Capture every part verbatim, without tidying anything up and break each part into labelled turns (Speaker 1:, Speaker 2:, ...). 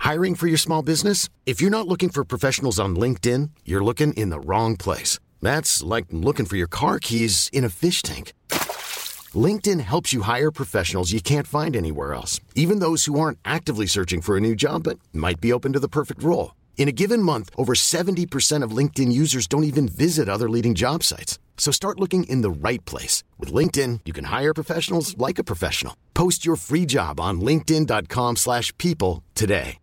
Speaker 1: Hiring for your small business? If you're not looking for professionals on LinkedIn, you're looking in the wrong place. That's like looking for your car keys in a fish tank. LinkedIn helps you hire professionals you can't find anywhere else, even those who aren't actively searching for a new job but might be open to the perfect role. In a given month, over seventy percent of LinkedIn users don't even visit other leading job sites. So start looking in the right place. With LinkedIn, you can hire professionals like a professional. Post your free job on linkedin dot com slash people today.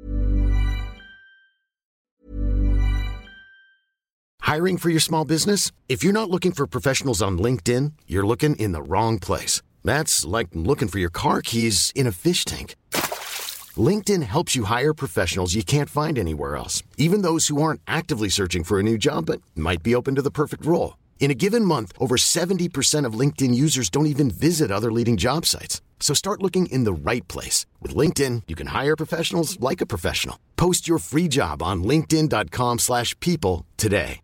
Speaker 1: Hiring for your small business? If you're not looking for professionals on LinkedIn, you're looking in the wrong place. That's like looking for your car keys in a fish tank. LinkedIn helps you hire professionals you can't find anywhere else, even those who aren't actively searching for a new job but might be open to the perfect role. In a given month, over seventy percent of LinkedIn users don't even visit other leading job sites. So start looking in the right place. With LinkedIn, you can hire professionals like a professional. Post your free job on linkedin dot com slash people today.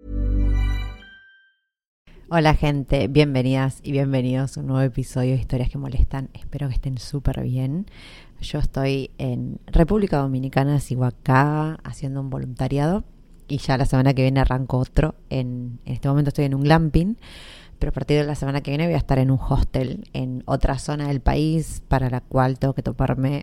Speaker 2: Hola gente, bienvenidas y bienvenidos a un nuevo episodio de Historias que Molestan. Espero que estén súper bien. Yo estoy en República Dominicana, sigo acá haciendo un voluntariado y ya la semana que viene arranco otro. En, en este momento estoy en un glamping, pero a partir de la semana que viene voy a estar en un hostel en otra zona del país, para la cual tengo que tomarme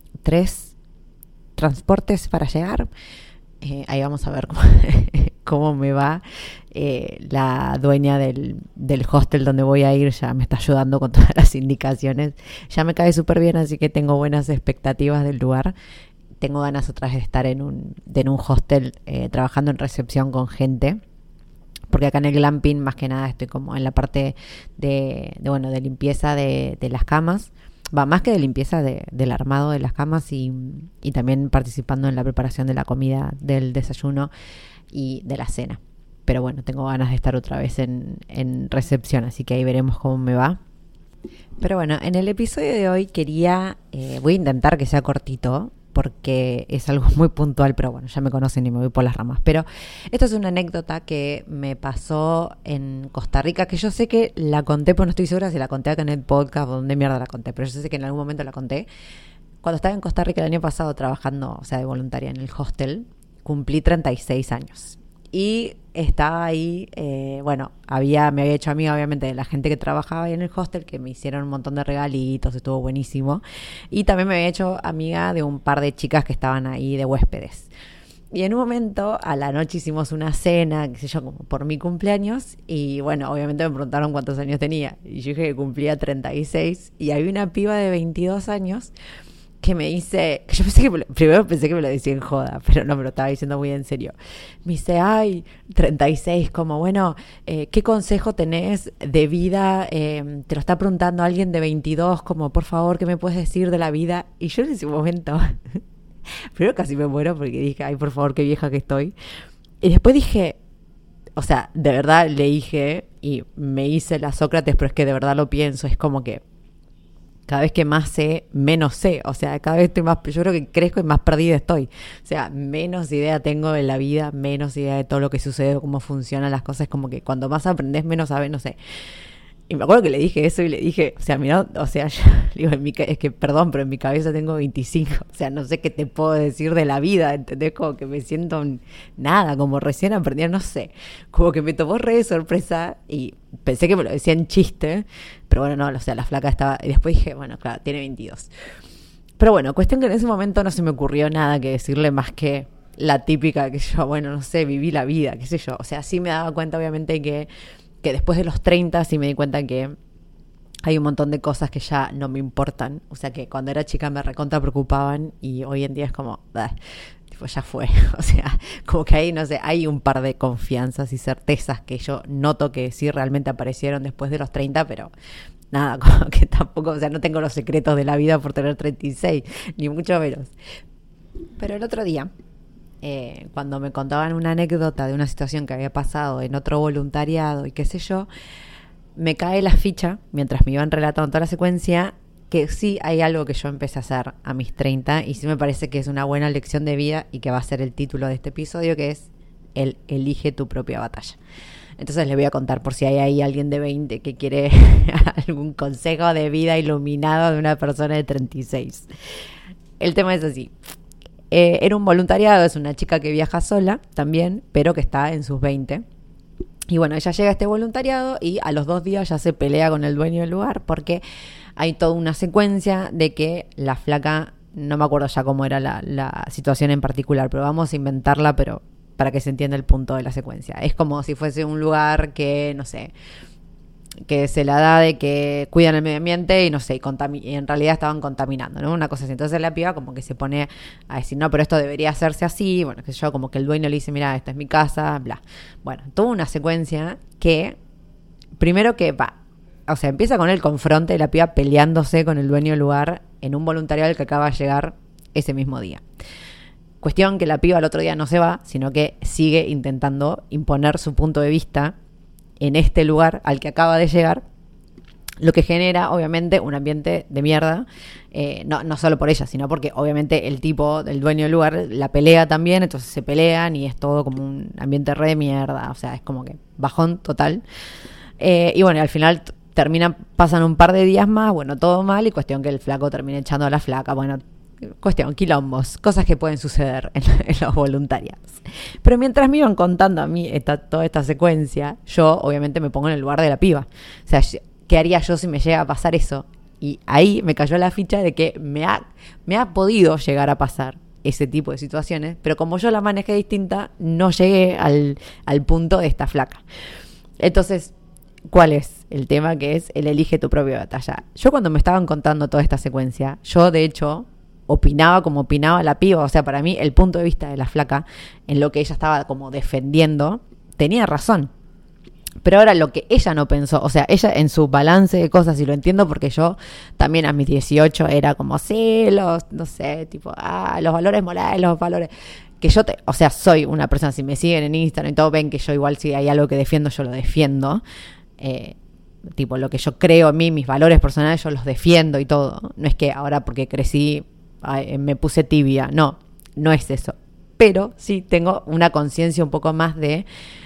Speaker 2: tres transportes para llegar. Eh, ahí vamos a ver cómo, cómo me va. Eh, la dueña del, del hostel donde voy a ir ya me está ayudando con todas las indicaciones. Ya me cae súper bien, así que tengo buenas expectativas del lugar. Tengo ganas otra vez de estar en un, de en un hostel eh, trabajando en recepción con gente, porque acá en el glamping más que nada estoy como en la parte de, de bueno, de limpieza de, de las camas. Va, más que de limpieza de, del armado de las camas y, y también participando en la preparación de la comida, del desayuno y de la cena. Pero bueno, tengo ganas de estar otra vez en, en recepción, así que ahí veremos cómo me va. Pero bueno, en el episodio de hoy quería, eh, voy a intentar que sea cortito, porque es algo muy puntual, pero bueno, ya me conocen y me voy por las ramas. Pero esto es una anécdota que me pasó en Costa Rica, que yo sé que la conté, pero no estoy segura si la conté acá en el podcast o dónde mierda la conté, pero yo sé que en algún momento la conté. Cuando estaba en Costa Rica el año pasado trabajando, o sea, de voluntaria en el hostel, cumplí treinta y seis años. Y estaba ahí, eh, bueno, había me había hecho amiga obviamente de la gente que trabajaba ahí en el hostel, que me hicieron un montón de regalitos, estuvo buenísimo. Y también me había hecho amiga de un par de chicas que estaban ahí de huéspedes. Y en un momento, a la noche hicimos una cena, qué sé yo, como por mi cumpleaños. Y bueno, obviamente me preguntaron cuántos años tenía. Y yo dije que cumplía treinta y seis. Y había una piba de veintidós años que me dice, que yo pensé que, me lo, primero pensé que me lo decía en joda, pero no, me lo estaba diciendo muy en serio. Me dice, ay, treinta y seis, como, bueno, eh, ¿qué consejo tenés de vida? Eh, te lo está preguntando alguien de veintidós, como, por favor, ¿qué me puedes decir de la vida? Y yo en ese momento, primero casi me muero porque dije, ay, por favor, qué vieja que estoy. Y después dije, o sea, de verdad le dije, y me hice la Sócrates, pero es que de verdad lo pienso, es como que cada vez que más sé, menos sé. O sea, cada vez estoy más, yo creo que crezco y más perdida estoy. O sea, menos idea tengo de la vida, menos idea de todo lo que sucede, cómo funcionan las cosas. Es como que cuando más aprendes, menos sabes, no sé. Y me acuerdo que le dije eso y le dije, o sea, mira, o sea, yo, digo, en mi, es que perdón, pero en mi cabeza tengo veinticinco. O sea, no sé qué te puedo decir de la vida, ¿entendés? Como que me siento un, nada, como recién aprendí, no sé. Como que me tomó re de sorpresa y pensé que me lo decía en chiste, pero bueno, no, o sea, la flaca estaba, y después dije, bueno, claro, tiene veintidós. Pero bueno, cuestión que en ese momento no se me ocurrió nada que decirle más que la típica que yo, bueno, no sé, viví la vida, qué sé yo. O sea, sí me daba cuenta, obviamente, que que después de los treinta sí me di cuenta que hay un montón de cosas que ya no me importan. O sea, que cuando era chica me recontra preocupaban y hoy en día es como, ah, tipo, ya fue. O sea, como que ahí, no sé, hay un par de confianzas y certezas que yo noto que sí realmente aparecieron después de los treinta, pero nada, como que tampoco, o sea, no tengo los secretos de la vida por tener treinta y seis, ni mucho menos. Pero el otro día, Eh, cuando me contaban una anécdota de una situación que había pasado en otro voluntariado y qué sé yo, me cae la ficha, mientras me iban relatando toda la secuencia, que sí hay algo que yo empecé a hacer a mis treinta y sí me parece que es una buena lección de vida y que va a ser el título de este episodio, que es el elige tu propia batalla. Entonces les voy a contar por si hay ahí alguien de veinte que quiere algún consejo de vida iluminado de una persona de treinta y seis. El tema es así. Eh, era un voluntariado, es una chica que viaja sola también, pero que está en sus veinte. Y bueno, ella llega a este voluntariado y a los dos días ya se pelea con el dueño del lugar porque hay toda una secuencia de que la flaca, no me acuerdo ya cómo era la, la situación en particular, pero vamos a inventarla, pero para que se entienda el punto de la secuencia. Es como si fuese un lugar que, no sé, que se la da de que cuidan el medio ambiente y no sé, y, contami- y en realidad estaban contaminando, ¿no? Una cosa así. Entonces la piba como que se pone a decir, no, pero esto debería hacerse así. Bueno, que yo, como que el dueño le dice, mira, esta es mi casa, bla. Bueno, toda una secuencia que, primero que va, o sea, empieza con el confronte de la piba peleándose con el dueño del lugar en un voluntariado que acaba de llegar ese mismo día. Cuestión que la piba al otro día no se va, sino que sigue intentando imponer su punto de vista en este lugar al que acaba de llegar, lo que genera obviamente un ambiente de mierda, eh, no, no solo por ella, sino porque obviamente el tipo, el dueño del lugar, la pelea también, entonces se pelean y es todo como un ambiente re de mierda, o sea, es como que bajón total. Eh, y bueno, al final t- terminan, pasan un par de días más, bueno, todo mal, y cuestión que el flaco termine echando a la flaca, bueno, cuestión, quilombos, cosas que pueden suceder en, en los voluntariados. Pero mientras me iban contando a mí esta, toda esta secuencia, yo obviamente me pongo en el lugar de la piba. O sea, ¿qué haría yo si me llega a pasar eso? Y ahí me cayó la ficha de que me ha, me ha podido llegar a pasar ese tipo de situaciones, pero como yo la manejé distinta, no llegué al, al punto de esta flaca. Entonces, ¿cuál es el tema? Que es el elige tu propia batalla. Yo cuando me estaban contando toda esta secuencia, yo de hecho opinaba como opinaba la piba, o sea, para mí el punto de vista de la flaca en lo que ella estaba como defendiendo tenía razón, pero ahora lo que ella no pensó, o sea, ella en su balance de cosas, y lo entiendo porque yo también a mis dieciocho era como, sí, los, no sé, tipo, ah, los valores morales, los valores, que yo, te, o sea, soy una persona, si me siguen en Instagram y todo, ven que yo igual si hay algo que defiendo, yo lo defiendo, eh, tipo, lo que yo creo en mí, mis valores personales, yo los defiendo y todo, no es que ahora porque crecí Ay, me puse tibia, no, no es eso, pero sí tengo una conciencia un poco más de,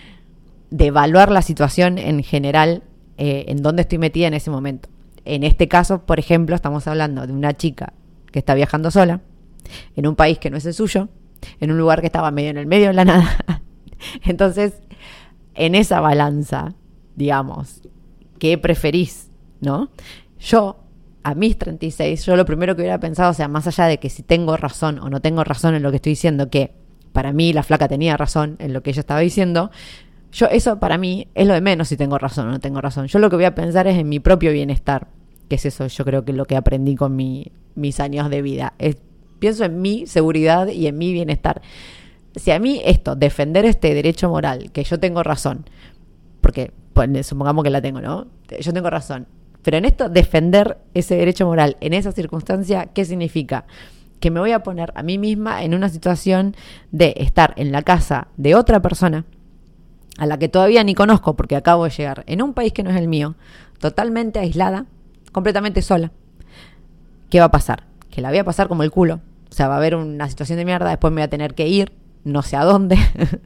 Speaker 2: de evaluar la situación en general, eh, en dónde estoy metida en ese momento. En este caso, por ejemplo, estamos hablando de una chica que está viajando sola, en un país que no es el suyo, en un lugar que estaba medio en el medio de la nada. Entonces, en esa balanza, digamos, ¿qué preferís? ¿No? Yo, a mis treinta y seis, yo lo primero que hubiera pensado, o sea, más allá de que si tengo razón o no tengo razón en lo que estoy diciendo, que para mí la flaca tenía razón en lo que ella estaba diciendo, yo eso para mí es lo de menos si tengo razón o no tengo razón. Yo lo que voy a pensar es en mi propio bienestar, que es eso, yo creo que lo que aprendí con mi, mis años de vida. Es, pienso en mi seguridad y en mi bienestar. Si a mí esto, defender este derecho moral, que yo tengo razón, porque pues, supongamos que la tengo, ¿no? Yo tengo razón. Pero en esto, defender ese derecho moral en esa circunstancia, ¿qué significa? Que me voy a poner a mí misma en una situación de estar en la casa de otra persona, a la que todavía ni conozco porque acabo de llegar, en un país que no es el mío, totalmente aislada, completamente sola. ¿Qué va a pasar? Que la voy a pasar como el culo. O sea, va a haber una situación de mierda, después me voy a tener que ir, no sé a dónde.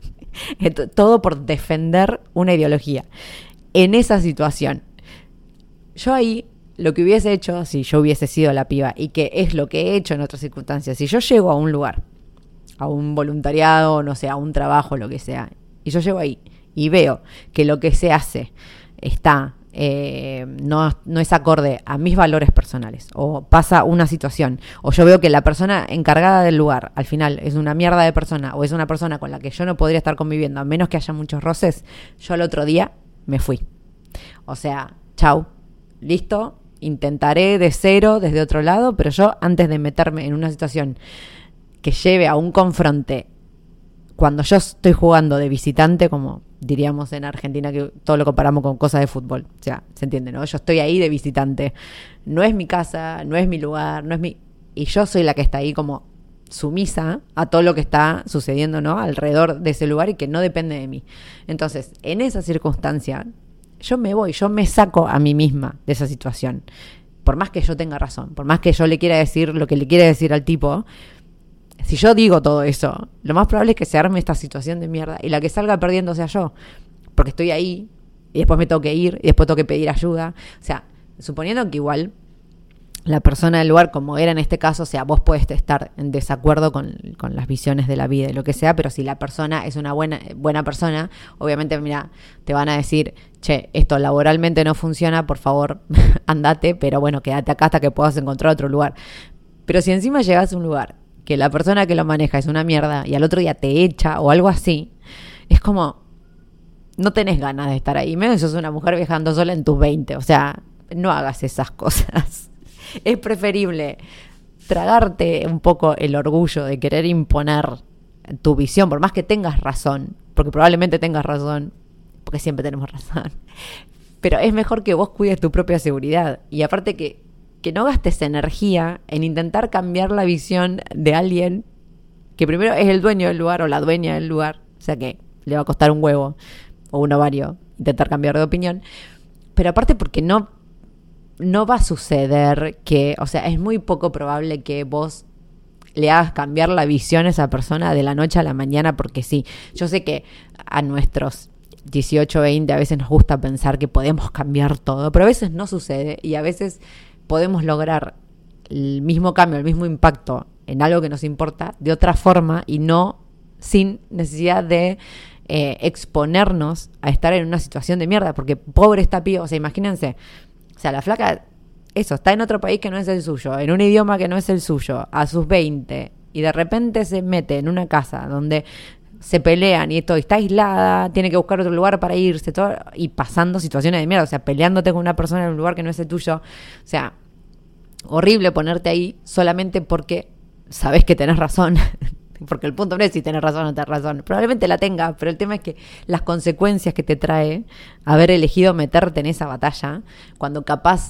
Speaker 2: Todo por defender una ideología. En esa situación, yo ahí, lo que hubiese hecho, si yo hubiese sido la piba, y que es lo que he hecho en otras circunstancias, si yo llego a un lugar, a un voluntariado, no sé, a un trabajo, lo que sea, y yo llego ahí y veo que lo que se hace está, eh, no, no es acorde a mis valores personales, o pasa una situación, o yo veo que la persona encargada del lugar, al final, es una mierda de persona, o es una persona con la que yo no podría estar conviviendo, a menos que haya muchos roces, yo al otro día me fui. O sea, chau. Listo, intentaré de cero desde otro lado, pero yo antes de meterme en una situación que lleve a un confronte, cuando yo estoy jugando de visitante, como diríamos en Argentina, que todo lo comparamos con cosas de fútbol, o sea, se entiende, ¿no? Yo estoy ahí de visitante, no es mi casa, no es mi lugar, no es mi... y yo soy la que está ahí como sumisa a todo lo que está sucediendo, ¿no? Alrededor de ese lugar y que no depende de mí. Entonces, en esa circunstancia, yo me voy, yo me saco a mí misma de esa situación. Por más que yo tenga razón, por más que yo le quiera decir lo que le quiere decir al tipo, si yo digo todo eso, lo más probable es que se arme esta situación de mierda y la que salga perdiendo sea yo. Porque estoy ahí y después me tengo que ir y después tengo que pedir ayuda. O sea, suponiendo que igual la persona del lugar, como era en este caso, o sea, vos podés estar en desacuerdo con, con las visiones de la vida y lo que sea, pero si la persona es una buena, buena persona, obviamente, mira, te van a decir, che, esto laboralmente no funciona, por favor, andate, pero bueno, quédate acá hasta que puedas encontrar otro lugar. Pero si encima llegás a un lugar que la persona que lo maneja es una mierda y al otro día te echa o algo así, es como, no tenés ganas de estar ahí, menos si sos una mujer viajando sola en tus veinte, o sea, no hagas esas cosas. Es preferible tragarte un poco el orgullo de querer imponer tu visión, por más que tengas razón, porque probablemente tengas razón, porque siempre tenemos razón, pero es mejor que vos cuides tu propia seguridad y aparte que, que no gastes energía en intentar cambiar la visión de alguien que primero es el dueño del lugar o la dueña del lugar, o sea que le va a costar un huevo o un ovario intentar cambiar de opinión, pero aparte porque no no va a suceder que, o sea, es muy poco probable que vos le hagas cambiar la visión a esa persona de la noche a la mañana porque sí. Yo sé que a nuestros dieciocho, veinte a veces nos gusta pensar que podemos cambiar todo, pero a veces no sucede y a veces podemos lograr el mismo cambio, el mismo impacto en algo que nos importa de otra forma y no sin necesidad de eh, exponernos a estar en una situación de mierda, porque pobre está pío, o sea, imagínense. O sea, la flaca, eso, está en otro país que no es el suyo, en un idioma que no es el suyo, a sus veinte, y de repente se mete en una casa donde se pelean y esto, y está aislada, tiene que buscar otro lugar para irse, todo, y pasando situaciones de mierda, o sea, peleándote con una persona en un lugar que no es el tuyo. O sea, horrible ponerte ahí solamente porque sabes que tenés razón. Porque el punto no es si tenés razón o no tenés razón. Probablemente la tengas, pero el tema es que las consecuencias que te trae haber elegido meterte en esa batalla, cuando capaz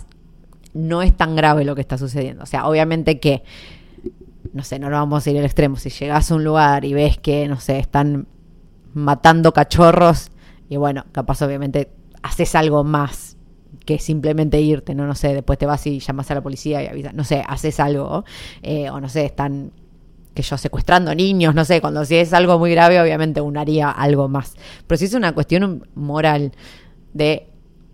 Speaker 2: no es tan grave lo que está sucediendo. O sea, obviamente que, no sé, no lo vamos a ir al extremo. Si llegás a un lugar y ves que, no sé, están matando cachorros, y bueno, capaz obviamente haces algo más que simplemente irte, no, no sé, después te vas y llamas a la policía y avisas, no sé, haces algo, eh, o no sé, están... que yo secuestrando niños, no sé, cuando si es algo muy grave, obviamente uno haría algo más. Pero si es una cuestión moral de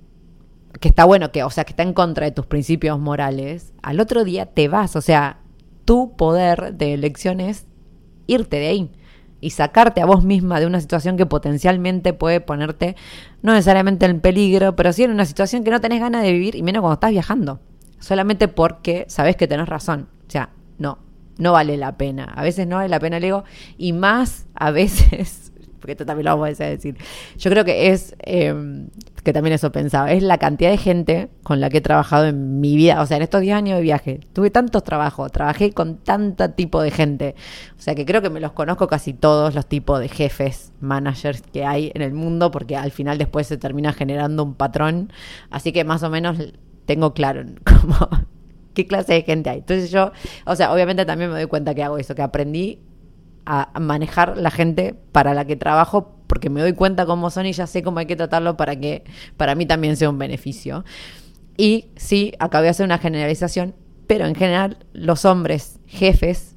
Speaker 2: que está bueno, que, o sea, que está en contra de tus principios morales, al otro día te vas, o sea, tu poder de elección es irte de ahí y sacarte a vos misma de una situación que potencialmente puede ponerte, no necesariamente en peligro, pero sí en una situación que no tenés ganas de vivir, y menos cuando estás viajando, solamente porque sabés que tenés razón. O sea, no. No vale la pena. A veces no vale la pena el ego. Y más a veces, porque esto también lo vamos a decir, yo creo que es, eh, que también eso pensaba, es la cantidad de gente con la que he trabajado en mi vida. O sea, en estos diez años de viaje, tuve tantos trabajos, trabajé con tanto tipo de gente. O sea, que creo que me los conozco casi todos los tipos de jefes, managers que hay en el mundo, porque al final después se termina generando un patrón. Así que más o menos tengo claro cómo... qué clase de gente hay. Entonces yo, o sea, obviamente también me doy cuenta que hago eso, que aprendí a manejar la gente para la que trabajo, porque me doy cuenta cómo son y ya sé cómo hay que tratarlo para que para mí también sea un beneficio. Y sí, acabé de hacer una generalización, pero en general los hombres jefes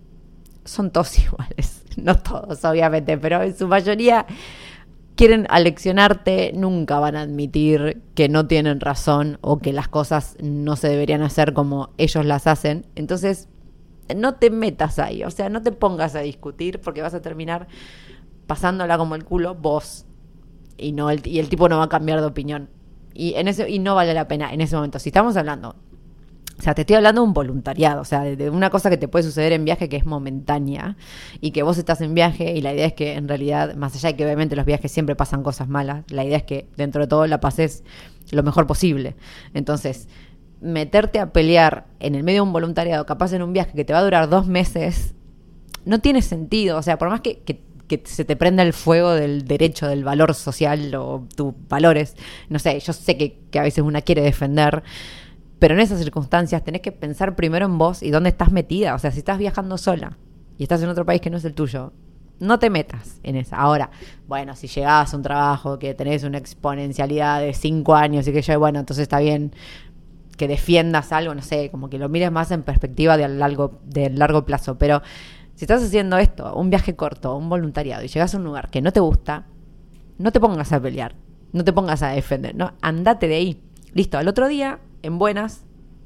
Speaker 2: son todos iguales. No todos, obviamente, pero en su mayoría quieren aleccionarte, nunca van a admitir que no tienen razón o que las cosas no se deberían hacer como ellos las hacen. Entonces, no te metas ahí, o sea, no te pongas a discutir porque vas a terminar pasándola como el culo vos y no el, y el tipo no va a cambiar de opinión. Y en ese y no vale la pena en ese momento. Si estamos hablando, o sea, te estoy hablando de un voluntariado, o sea, de, de una cosa que te puede suceder en viaje que es momentánea y que vos estás en viaje y la idea es que en realidad, más allá de que obviamente los viajes siempre pasan cosas malas, la idea es que dentro de todo la pases lo mejor posible. Entonces, meterte a pelear en el medio de un voluntariado, capaz en un viaje que te va a durar dos meses, no tiene sentido. O sea, por más que, que, que se te prenda el fuego del derecho, del valor social o tus valores, no sé, yo sé que, que a veces una quiere defender, pero en esas circunstancias tenés que pensar primero en vos y dónde estás metida. O sea, si estás viajando sola y estás en otro país que no es el tuyo, no te metas en esa. Ahora, bueno, si llegás a un trabajo que tenés una exponencialidad de cinco años y que yo, bueno, entonces está bien que defiendas algo, no sé, como que lo mires más en perspectiva de largo, de largo plazo. Pero si estás haciendo esto, un viaje corto, un voluntariado, y llegas a un lugar que no te gusta, no te pongas a pelear, no te pongas a defender, no, andate de ahí. Listo, al otro día, en buenas,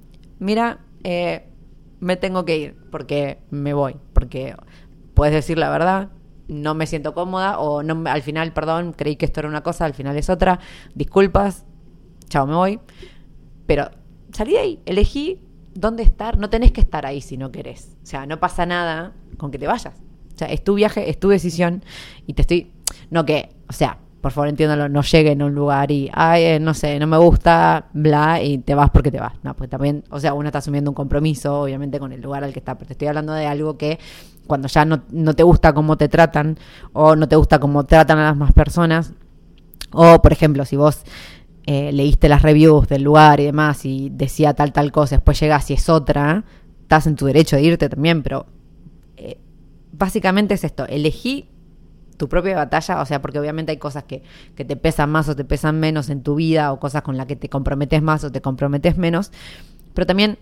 Speaker 2: mira, eh, me tengo que ir porque me voy, porque puedes decir la verdad, no me siento cómoda, o no, al final, perdón, creí que esto era una cosa, al final es otra, disculpas, chao, me voy. Pero salí de ahí, elegí dónde estar, no tenés que estar ahí si no querés. O sea, no pasa nada con que te vayas. O sea, es tu viaje, es tu decisión, y te estoy, no que, o sea, por favor entiéndalo, no lleguen a un lugar y, ay, eh, no sé, no me gusta, bla, y te vas porque te vas. No, porque también, o sea, uno está asumiendo un compromiso, obviamente, con el lugar al que está, pero te estoy hablando de algo que cuando ya no, no te gusta cómo te tratan, o no te gusta cómo tratan a las más personas, o, por ejemplo, si vos eh, leíste las reviews del lugar y demás, y decía tal, tal cosa, después llegás y es otra, estás en tu derecho de irte también, pero eh, básicamente es esto, elegí tu propia batalla, o sea, porque obviamente hay cosas que, que te pesan más o te pesan menos en tu vida, o cosas con las que te comprometes más o te comprometes menos, pero también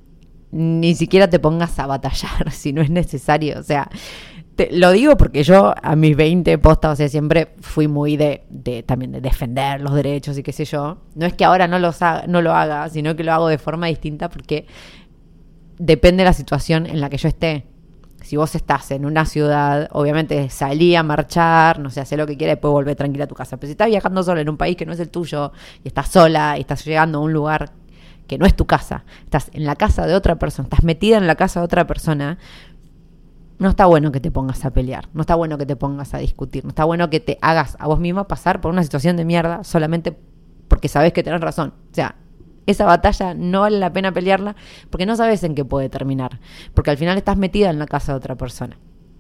Speaker 2: ni siquiera te pongas a batallar si no es necesario. O sea, te, lo digo porque yo a mis veinte postas, o sea, siempre fui muy de, de también de defender los derechos y qué sé yo. No es que ahora no, los haga, no lo haga, sino que lo hago de forma distinta porque depende de la situación en la que yo esté. Si vos estás en una ciudad, obviamente salí a marchar, no sé, hacer lo que quieras y después volver tranquila a tu casa. Pero si estás viajando sola en un país que no es el tuyo, y estás sola, y estás llegando a un lugar que no es tu casa, estás en la casa de otra persona, estás metida en la casa de otra persona, no está bueno que te pongas a pelear, no está bueno que te pongas a discutir, no está bueno que te hagas a vos misma pasar por una situación de mierda solamente porque sabés que tenés razón. O sea, esa batalla no vale la pena pelearla porque no sabes en qué puede terminar, porque al final estás metida en la casa de otra persona.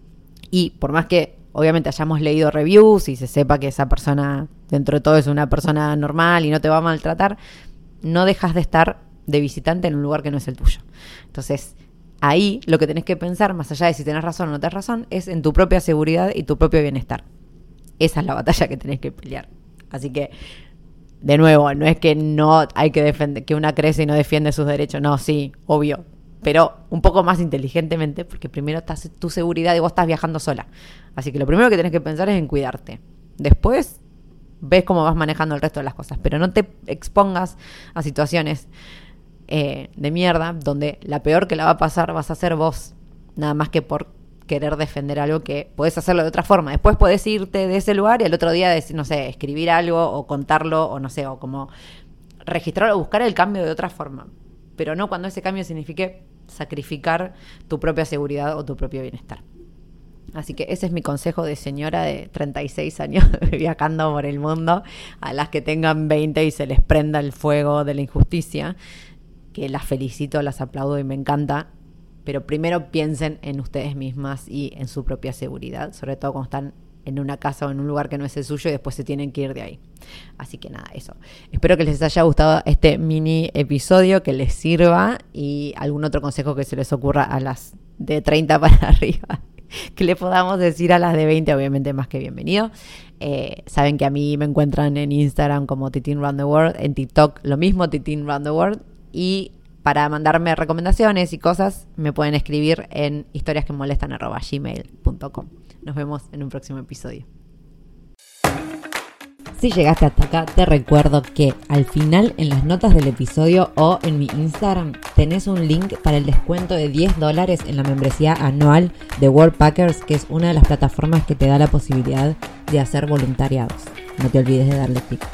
Speaker 2: Y por más que obviamente hayamos leído reviews y se sepa que esa persona dentro de todo es una persona normal y no te va a maltratar, no dejas de estar de visitante en un lugar que no es el tuyo. Entonces, ahí lo que tenés que pensar, más allá de si tenés razón o no tenés razón, es en tu propia seguridad y tu propio bienestar. Esa es la batalla que tenés que pelear. Así que, de nuevo, no es que no hay que defender, que una crece y no defiende sus derechos. No, sí, obvio. Pero un poco más inteligentemente, porque primero estás tu seguridad y vos estás viajando sola. Así que lo primero que tenés que pensar es en cuidarte. Después ves cómo vas manejando el resto de las cosas. Pero no te expongas a situaciones eh, de mierda donde la peor que la va a pasar vas a ser vos. Nada más que por querer defender algo que podés hacerlo de otra forma. Después podés irte de ese lugar y al otro día, decir, no sé, escribir algo o contarlo o no sé, o como registrar o buscar el cambio de otra forma. Pero no cuando ese cambio signifique sacrificar tu propia seguridad o tu propio bienestar. Así que ese es mi consejo de señora de treinta y seis años viajando por el mundo, a las que tengan veinte y se les prenda el fuego de la injusticia, que las felicito, las aplaudo y me encanta. Pero primero piensen en ustedes mismas y en su propia seguridad, sobre todo cuando están en una casa o en un lugar que no es el suyo y después se tienen que ir de ahí. Así que nada, eso. Espero que les haya gustado este mini episodio, que les sirva, y algún otro consejo que se les ocurra a las de treinta para arriba, que le podamos decir a las de veinte, obviamente más que bienvenido. Eh, saben que a mí me encuentran en Instagram como Titin Round the World, en TikTok lo mismo, Titin Round the World, y para mandarme recomendaciones y cosas, me pueden escribir en historiasquemolestan arroba gmail punto com. Nos vemos en un próximo episodio. Si llegaste hasta acá, te recuerdo que al final, en las notas del episodio o en mi Instagram, tenés un link para el descuento de diez dólares en la membresía anual de Worldpackers, que es una de las plataformas que te da la posibilidad de hacer voluntariados. No te olvides de darle clic.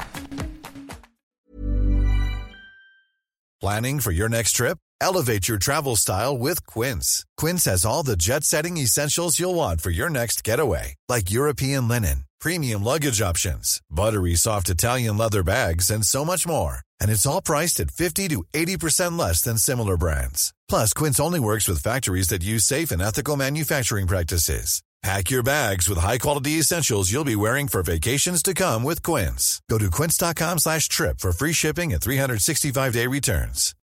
Speaker 3: Planning for your next trip? Elevate your travel style with Quince. Quince has all the jet-setting essentials you'll want for your next getaway, like European linen, premium luggage options, buttery soft Italian leather bags, and so much more. And it's all priced at fifty to eighty percent less than similar brands. Plus, Quince only works with factories that use safe and ethical manufacturing practices. Pack your bags with high-quality essentials you'll be wearing for vacations to come with Quince. Go to quince.com slash trip for free shipping and three sixty-five day returns.